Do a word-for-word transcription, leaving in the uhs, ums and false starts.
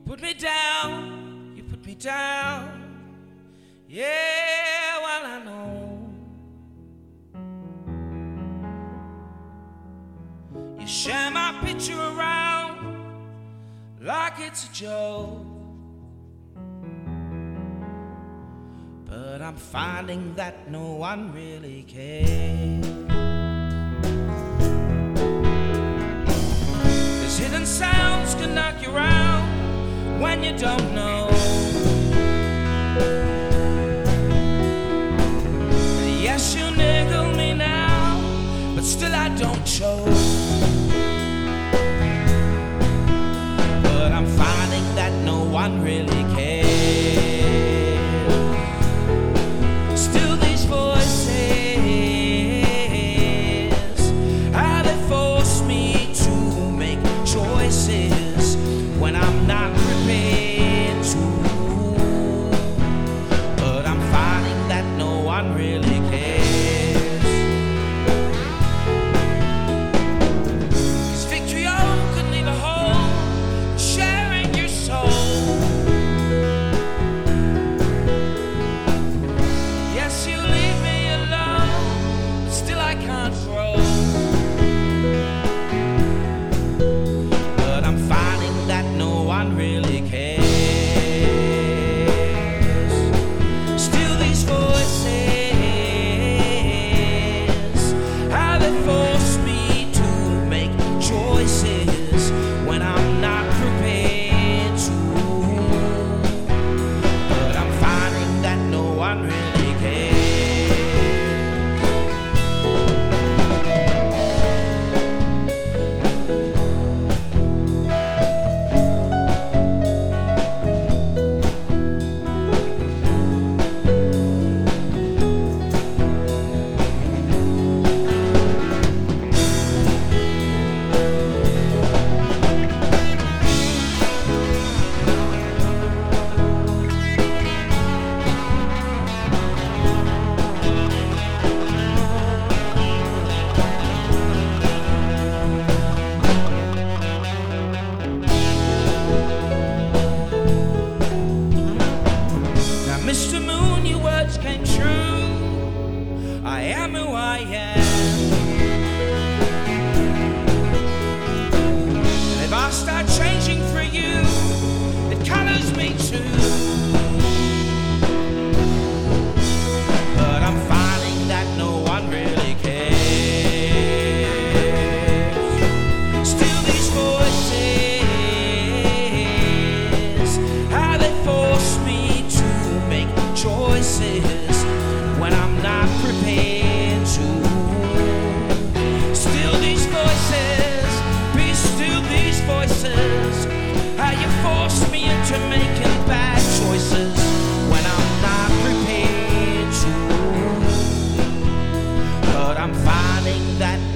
put me down, you put me down. Yeah, well I know you share my picture around like it's a joke, but I'm finding that no one really cares. These hidden sounds can knock you around when you don't know. Yes, you niggle me now, but still I don't show. But I'm finding that no one really cares. Still these voices, how they force me to make choices when I'm not prepared to. But I'm finding that no one really cares. Mister Moon, your words came true. I am who I am. And if I start changing for you, it colors me too. But I'm finding that no one really cares. Still these voices, how they force me to make choices when I'm not prepared to. Still these voices, be still these voices, how you force me into making bad choices when I'm not prepared to. But I'm finding that